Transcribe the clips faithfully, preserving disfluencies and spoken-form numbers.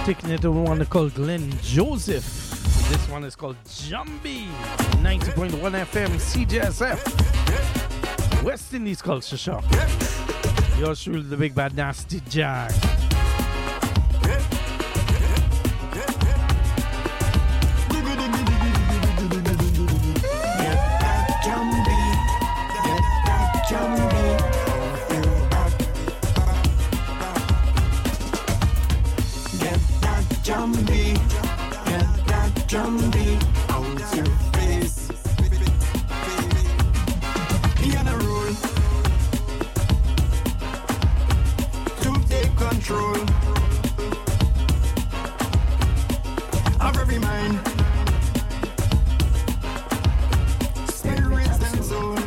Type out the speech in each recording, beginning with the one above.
Taking it to one called Glenn Joseph. This one is called Jumbie. ninety point one F M C J S F. West Indies Culture Shock. Yours truly, the big bad nasty Jack. Jumbie out your face. He on a rule to take control of every mind, spirits and soul.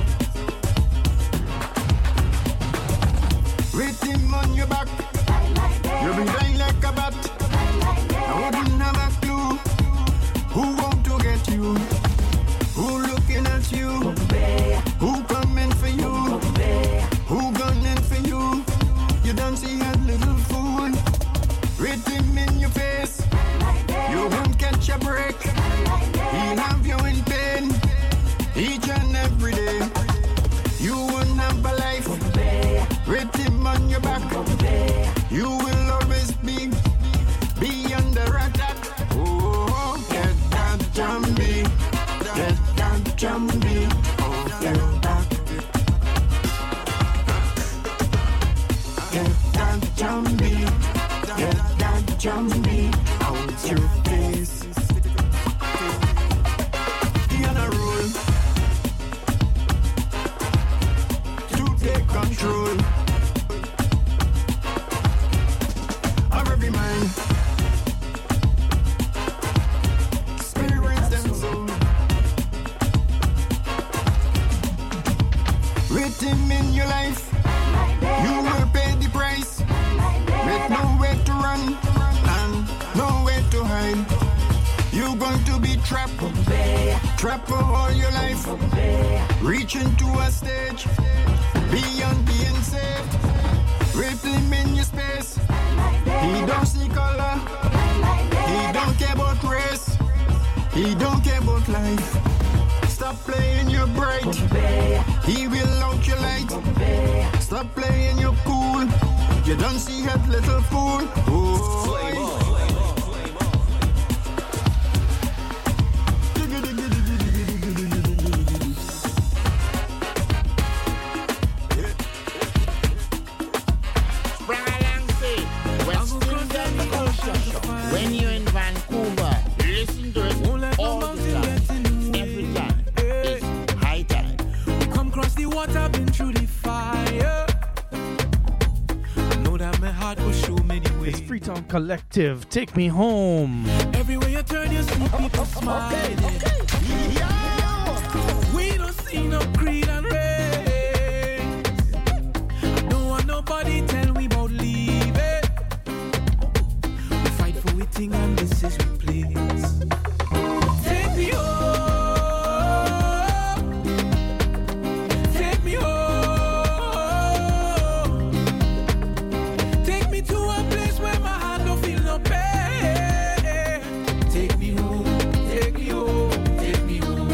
With him on your back, you'll be dying like a bat. I wouldn't have a clue who want to get you, who looking at you, who coming for you, who gunning for you. You don't see a little fool, written in your face. You won't catch a break. He'll have you in pain each and every day. You won't have a life, written on your back. You will always be be under attack. Oh, get that Jumbie, get that Jumbie off your back. Get that Jumbie, get that Jumbie out your face. He on a roll to take control of every mind. With him in your life, you will pay the price. With nowhere to run and nowhere to hide, you're going to be trapped, trapped for all your life. Reaching to a stage beyond being safe. With him in your space, he don't see color, he don't care about race, he don't care about life. Stop playing your bright, he will out your light. Stop playing your cool, you don't see that little fool. Oh, when you're in Vancouver, listen to it all the time. Every time. It's high time. Come cross the water, been through the fire. I know that my heart will show many ways. It's Freetown Collective, Take Me Home. Everywhere you turn, you see people smiling. okay. Yeah. We don't see no creed and race. I don't want nobody tell me about leaving. We fight for we thing and this is we place. Take me home. Take me home. Take me to a place where my heart don't feel no pain. Take me home. Take me home. Take me home.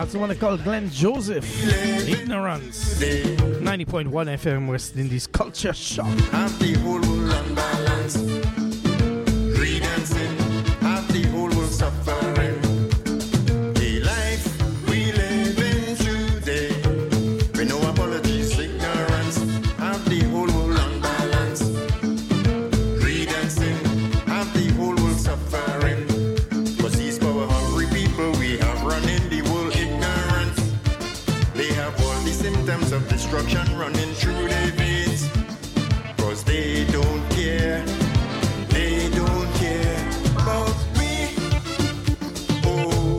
That's the one called Glenn Joseph. Ignorance. ninety point one F M West Indies Culture Shock. Have the whole world unbalanced. Greed and sin. Have the whole world suffering. The life we live in today. With no apologies, ignorance. Have the whole world unbalanced. Greed and sin. Have the whole world suffering. Cause these power hungry people we have running the world ignorance. They have all the symptoms of destruction running through their veins. Cause they don't care. They don't care about me. Oh.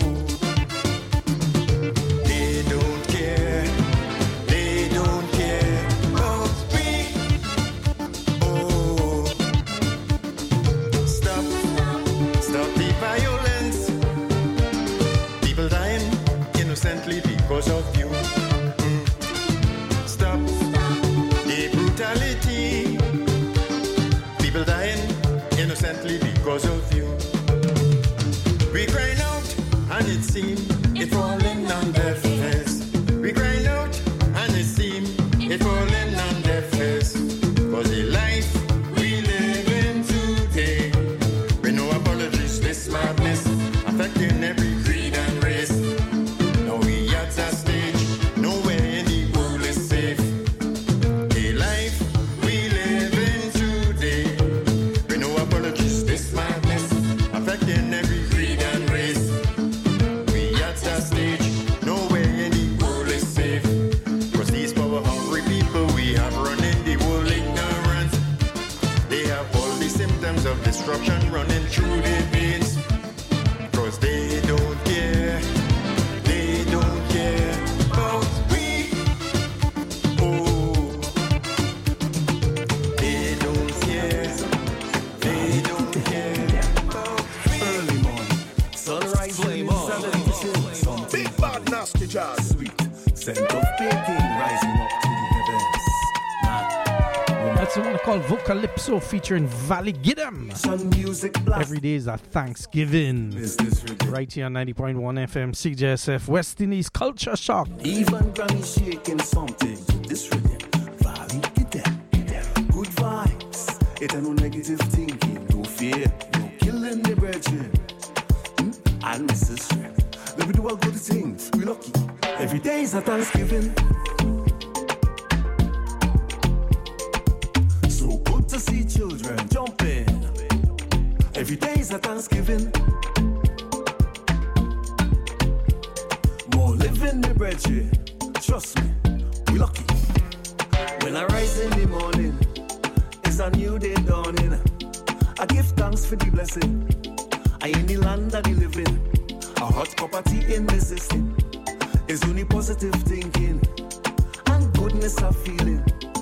They don't care. They don't care about me. Oh. Stop. Stop the violence. People dying innocently because of you. Mm. Stop the brutality. People dying innocently because of you. We crying out and it seems it falling on deaf ears. We crying out and it seems it falling on deaf ears. Cause the life we live in today, with no apologies, this madness affecting every creed and race. Now we at a stage, nowhere in the world is safe. The life we live in today, with no apologies, this madness affecting every creed and race. We at a stage, nowhere in the world is safe. Cause these power hungry people we have running the world ignorance. They have all the symptoms of destruction running through their veins. Cause they don't care. They don't care about we. Oh. They don't care. They don't care about we. Early morning, sunrise, flame on. Big bad nasty jazz, sweet scent of baking rising up to the heavens. That's the one called Vocalypso featuring Valley Giddem. Sun music blast. Every day is a Thanksgiving. Business rhythm. Right here on ninety point one F M C J S F West Indies Culture Shock. Even Granny shaking something to this rhythm. Valley, get that, get that. Good vibes. It ain't no negative thinking, no fear, no killing the brethren. Hmm? And Missus Shred. Let me do all good things. We lucky. Every day is a Thanksgiving. So good to see children jumping. Every day is a Thanksgiving. More living the brethren. Trust me, we lucky. When I rise in the morning, it's a new day dawning. I give thanks for the blessing. I in the land of the living. A hot cup of tea in the system. It's only positive thinking and goodness of feeling.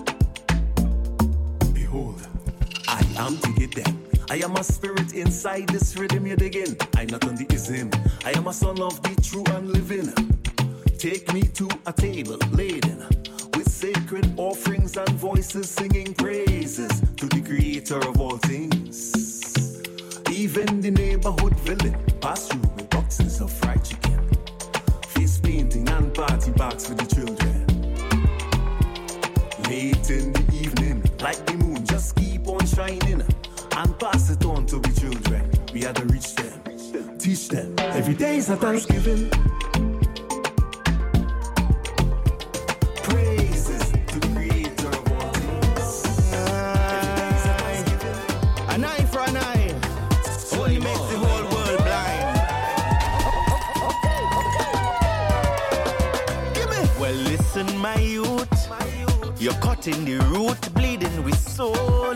Behold, I am to get them. I am a spirit inside this rhythm you digging. I'm not on the ism. I am a son of the true and living. Take me to a table laden with sacred offerings and voices singing praises to the creator of all things. Even the neighborhood villain pass through with boxes of fried chicken, face painting and party bags for the children. Late in the evening, like the moon, just keep on shining and pass it on to the children. We had to reach them, teach them. Every day is a Thanksgiving. Praises to the creator of all things. Every day is a Thanksgiving. An eye for an eye. Only makes the whole world blind. Give me. Well, listen, my youth. You're cutting the root, bleeding with soul.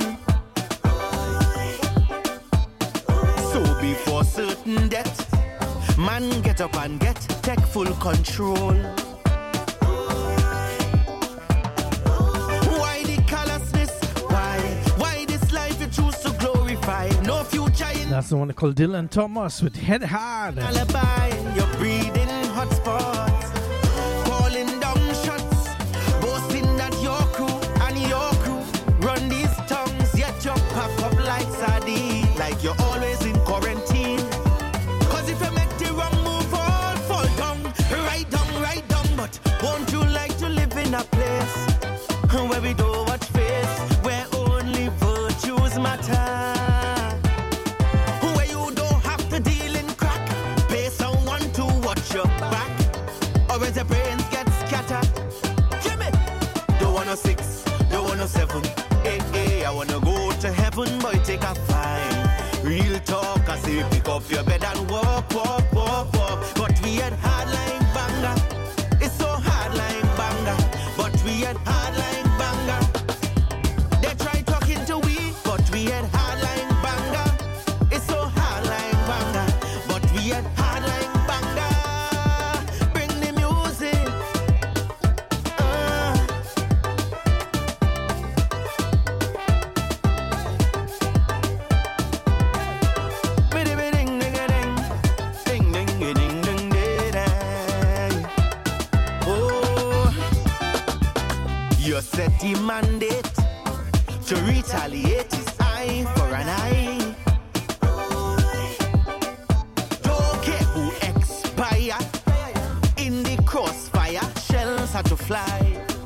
So before certain death, man get up and get take full control. Why the callousness? Why? Why this life you choose to glorify? No future in That's the one called Dylan Thomas with Head Hard. alibi. You're breathing hot spots, calling down shots, boasting that your crew and your crew run these tongues. Yet you pack up like sardine, like you're always in quarantine. Cause if you make the wrong move, all fall down, right down. take a fine. Real talk, I say pick up your bed and walk, walk, walk, walk. But we had hardline banger. It's so hardline banger. But we had hardline banger. They try talking to we, but we had hardline banger. It's so hardline banger. But we had hardline banger. Bring the music. Uh. Biddy-biddy-ding, ding-a-ding. Ding-ding-a-ding-ding-ding-ding. Oh, you set the mandate to retaliate is eye for an eye. Don't care who expire. In the crossfire, shells are to fly.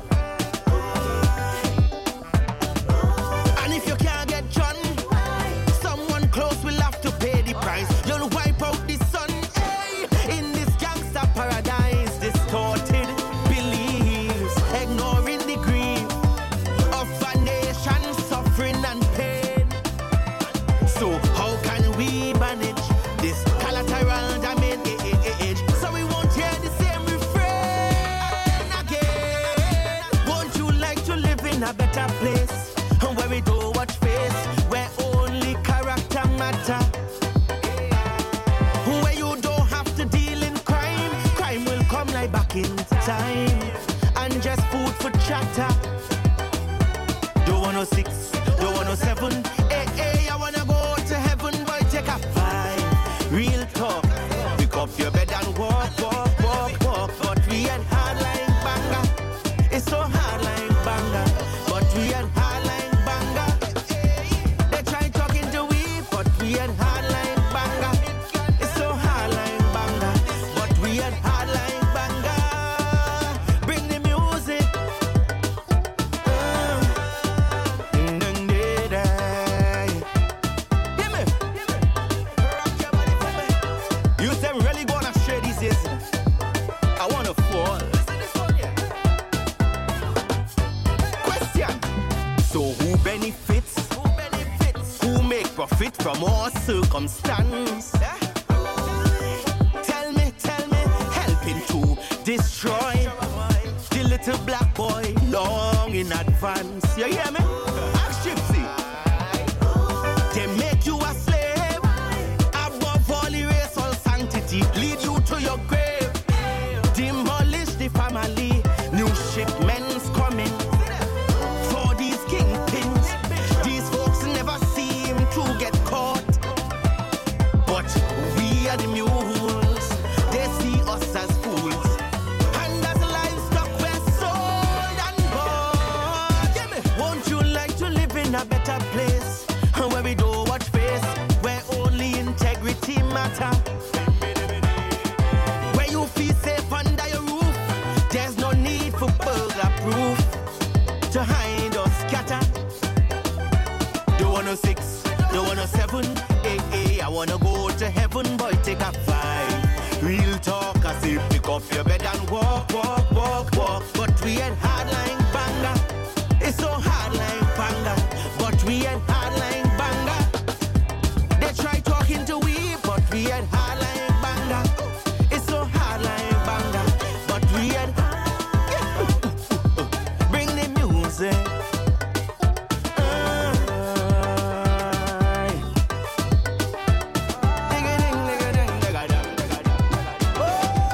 And if you can't get John, someone close will have to pay the price. You'll wipe out the sun. Hey, in this gangster paradise, distorted beliefs, ignoring the grief of a nation suffering and pain. So how can we manage this collateral damage? So we won't hear the same refrain again. Won't you like to live in a better place where we don't watch face, where only character matter, where you don't have to deal in crime? Crime will come like back in time, and just food for chatter. Don't want no six, don't want no seven. Hey, hey, I wanna go to heaven, boy, take a five. Real talk, pick up your bed and walk, walk, walk, walk. But we had hardline banger. It's so hardline banger. But we had hardline banger. They try talking to we, but we had hardline banger. It's so hardline banger. But we had hardline banger. Bring the music. Uh. Ding, ding, ding, ding. Give me. Rock your body for me. You say we really gonna share these days. I wanna fall. Listen this one, yeah. Question. So who benefits? Who benefits? Who make profit from our circumstance? Tell me, tell me, helping to destroy the little black boy long in advance. You hear me? Ask Gypsy. They make you a slave. Above all erase all sanctity. Lead you to your grave. Demolish the family. New shipments coming for these kingpins. These folks never seem to get caught. But we are the mules. They see us as fools. And as livestock we're sold and bought. Won't you like to live in a better place, where we don't watch face, where only integrity matter, where you feel safe under your roof? There's no need for burglar proof to hide or scatter. Don't want no six, don't want no seven. Hey, hey, I wanna go to heaven, boy, take a five. Real talk, I say pick up your bed and walk, walk, walk, walk. But we had hardline banger. It's so hardline banger. But we had hardline banger. They try talking to we, but we had hardline banger. It's so hardline banger. But we had bring the music. Uh, ding-a-ding, ding-a-ding, ding-a-ding, ding-a-ding. Oh,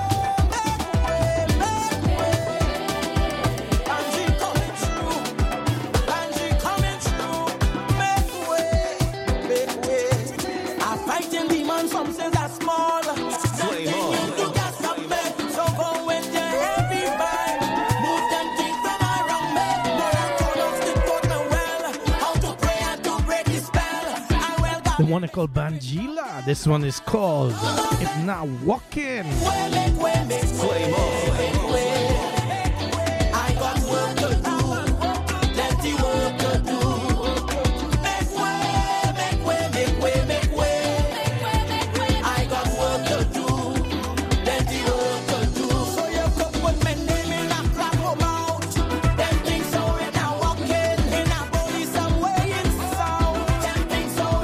make way, make way. Angie coming through, Angie coming through. Make way, make way. I'm fighting demons, some say that's small. Nothing you do can stop me. So go with your heavy vibe. Move them things from around me. Boy, I told us to go to well. How to pray and to break the spell. I will The one is called Bangila. This one is called uh, If Not Walking. make way, make way, make way. I got work to do, plenty work to do. Make way, make way, make way, make way. I got work to do, plenty work to do. So you come with my name in a clap of mouth. Them things so in a walking, in a body some way in sound. Them things so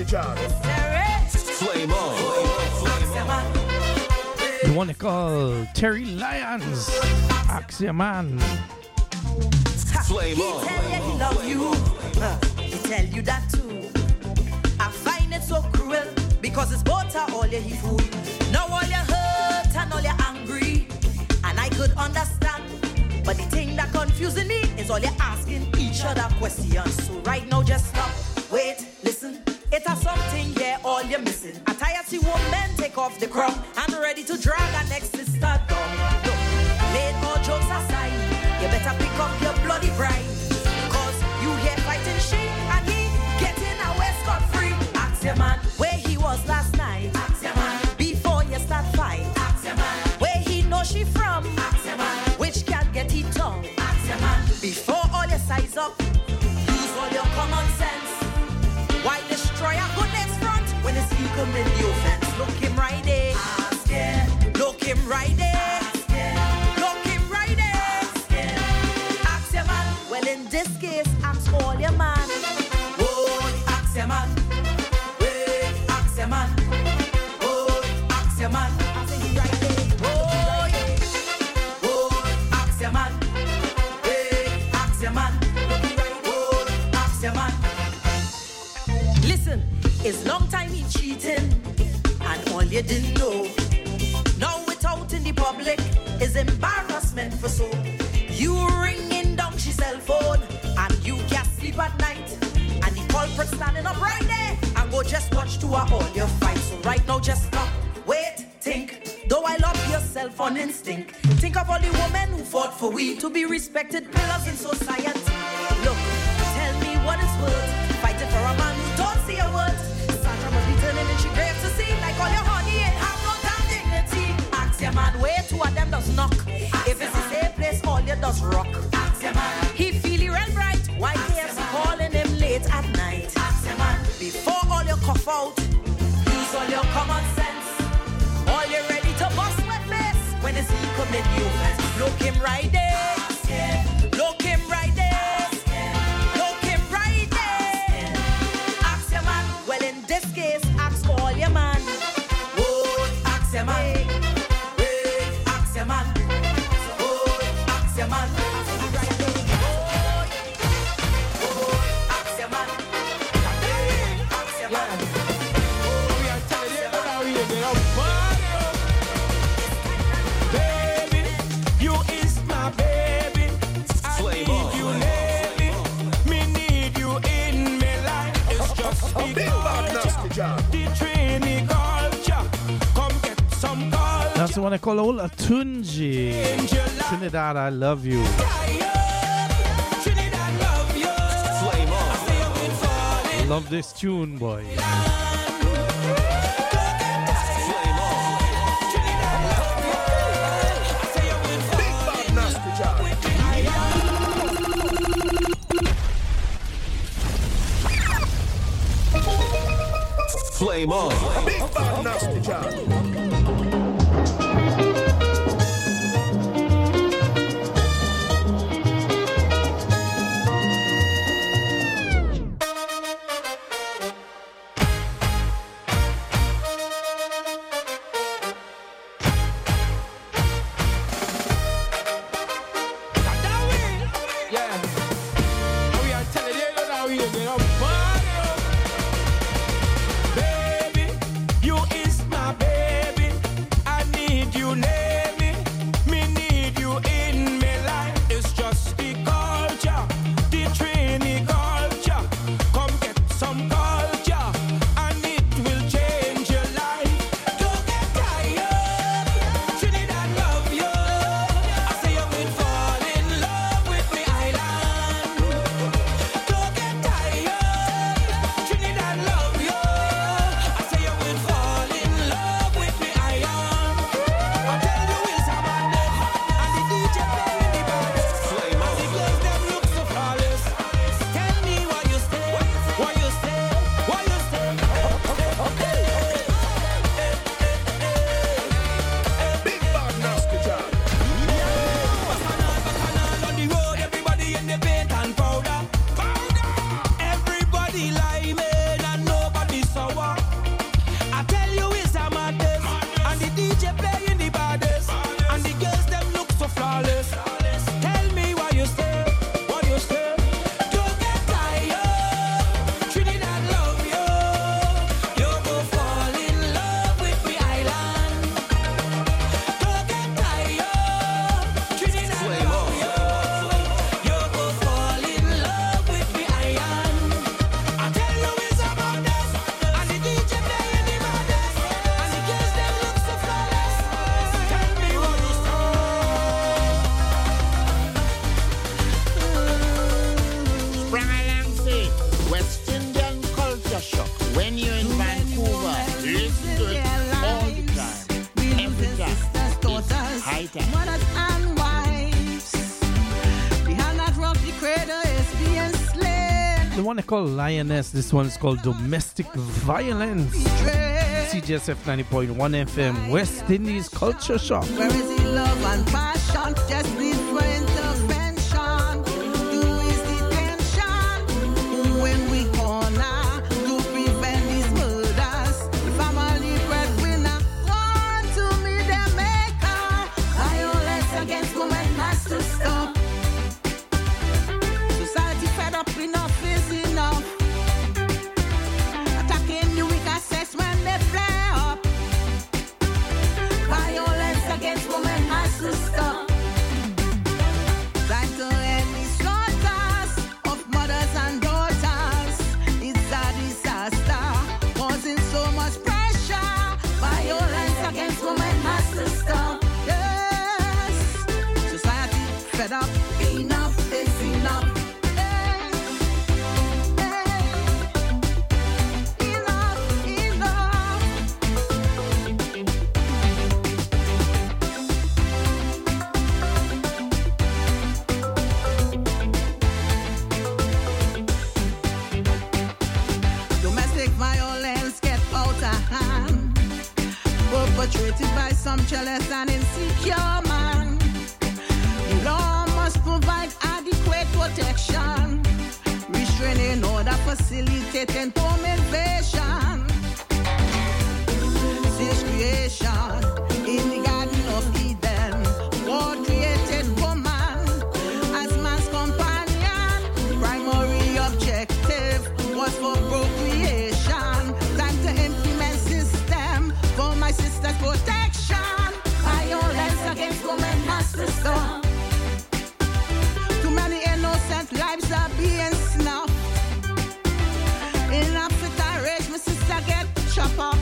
Flame on. The one they call Terry Lyons, Axioman. Flame He on. tell you he love you, uh, he tell you that too. I find it so cruel because it's both are all you he fool. Now all you hurt and all you angry, and I could understand. But the thing that confusing me is all you asking each other questions. So right now just stop, wait, listen. It has something here all you're missing. A tired see woman take off the crown and ready to drag her next sister down. Look, made all jokes aside, you better pick up your bloody bride. Cause you here fighting she and he getting away scot-free. Ask your man where he was last night. Ask your man before you start fight. Ask your man where he know she from. Ask your man which can't get it tongue. Ask your man before all your size up. Use all your common sense. Why destroy a goodness front when it's you commit the offense? Look him right there. Ask him. Look him right there. Ask him. Look him right there. Ask him. Ask your man. Well, in this case, ask all your man. Oh, ask your man. Wait, ask your man. Oh, ask your man. Ask him right there. Oh, yeah. Oh, ask your man. Wait, ask your man. Oh, ask your man. Listen, it's long time he cheating, and all you didn't know. Now it's out in the public, is embarrassment for so. You ringing down she cell phone, and you can't sleep at night. And the culprit standing up right there, and go just watch to all your fights. So right now just stop, wait, think. Though I love yourself on instinct, think of all the women who fought for we to be respected pillars in society. Look, tell me what it's worth. Fighting for a man who don't see a word. Sandra must be turning in she grave to see. Like all your honey ain't have no damn dignity. Ask your man where two of them does knock. If it's the same place, all you does rock. Ask your man. He feel he red bright. Why K F C calling him late at night? Ask your man. Before all your cough out, use all your common sense. All you ready to bust with face when it's he commit the offense. Look him right there. Look him right there. Well, in this case, ask all your man. Oh, ask your man. Hey, ask your man. Oh, ask your man. Oh, ask your man. Ask your man. We are telling you how we get up. Baby, you is my baby. I Flame need on. you lately. Me need you in my life. It's just because the training culture. Come get some culture. That's the one I call Ola Tunji. Trinidad, I love you. Trinidad love you. Flame on. Say you been falling. Love this tune, boy. Flame on. Trinidad love you. Say you been falling. Flame on. Big bad nasty job. Yeah. We are telling you how we get up. Baby, you is my baby. I one they call Lioness. This one is called Domestic Violence. C J S F ninety point one F M, West Indies Culture Shock. Where is the love and passion? Just need for intervention. Do is detention when we corner to prevent these murders. The family breadwinner want to meet their maker. Violence against women has to stop. Society fed up, enough is enough. Attacking the weak assessment they flare up. Violence against women has to stop. Time to end the slaughters of mothers and daughters. It's a disaster, causing so much pressure. Violence against women has to stop. Yes, society fed up. Enough is enough. Perpetrated by some jealous and insecure man. The law must provide adequate protection, restraining order, facilitating home invasion. Since creation in the Garden of Eden, God created woman as man's companion. Primary objective was for procreation. Time to implement system for my sister's protection. Violence against women has to stop. Too many innocent lives are being snuffed. In Africa, rage, my sister get chopped up.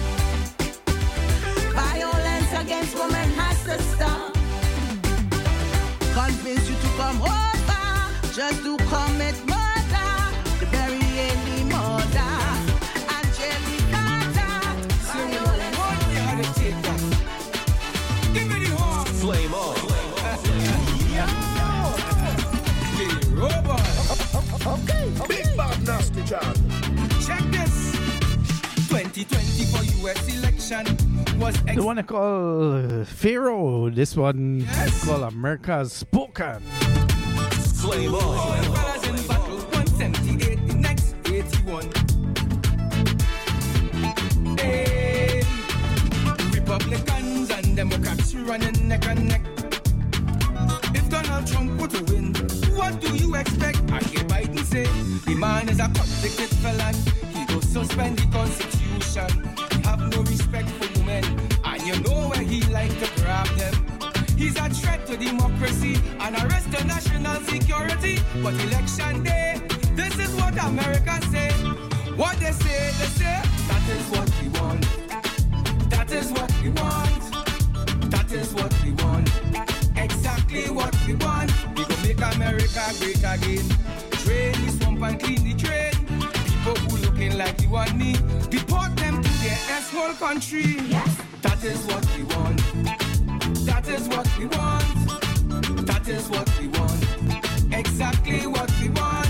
Violence against women has to stop. Convince you to come over just to commit murder, to bury any murder. Flame on. Okay, Big Bad Nasty John. Check this. twenty twenty for U S election was ex- The one I call uh, Pharaoh. This one Yes. called America's Spoken. Flame on. Fellas in battle, one seventy-eight, the next eighty-one. Hey, Republicans and Democrats running neck and neck. If Donald Trump were to win, what do you expect? I hear Biden say the man is a convicted felon. He will suspend the Constitution. He have no respect for women, and you know where he like to grab them. He's a threat to democracy and a risk to national security. But election day, this is what America say. What they say, they say, that is what we want. That is what we want. That is what we want. Exactly what we want. We gon' make America great again. Drain the swamp and clean the drain. People who looking like you and me, deport them to their asshole country. Yes. That is what we want. That is what we want. That is what we want. Exactly what we want.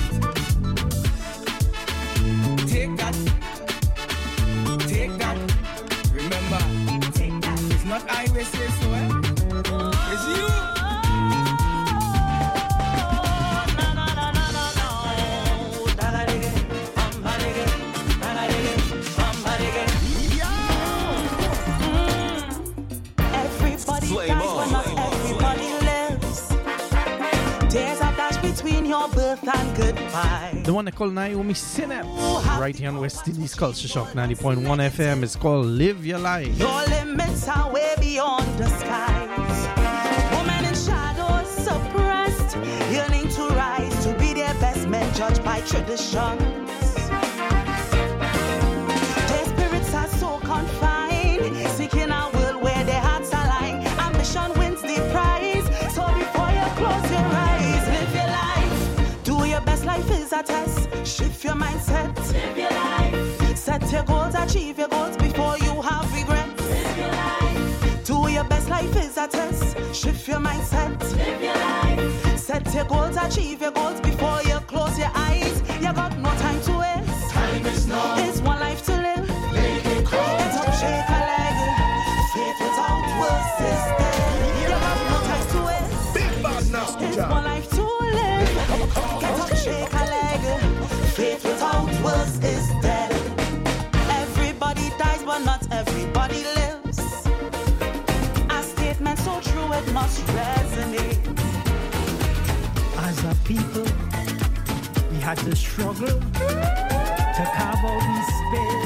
Take that. Take that. Remember, take that. It's not I will say so, eh? It's you. Everybody Flame dies, on. but not everybody lives. There's a dash between your birth and goodbye. The one I call Naomi Sinnott. Right here on West Indies Culture Shock ninety point one F M. It's called Live Your Life. Your limits are way beyond the skies. Women in shadows suppressed, yearning to rise to be their best men, judged by traditions. Their spirits are so confined, seeking a world where their hearts align. Ambition wins the prize, so before you close your eyes, live your life. Do your best, life is a test. Shift your mindset. Live your life. Set your goals, achieve your goals before you have regrets. Live your life. Do your best life is a test. Shift your mindset. Live your life. Set your goals, achieve your goals before you close your eyes. You got no time to waste. Time is now. It's one life to live. Make it count. Get up, shake a leg. Faith without works is dead. You got no time to waste. Big bad nasty It's job. one life to live. Get up, shake a leg. Faith without works is dead. Everybody dies, but not everybody lives. A statement so true it must resonate. As a people, we had to struggle to carve out this space.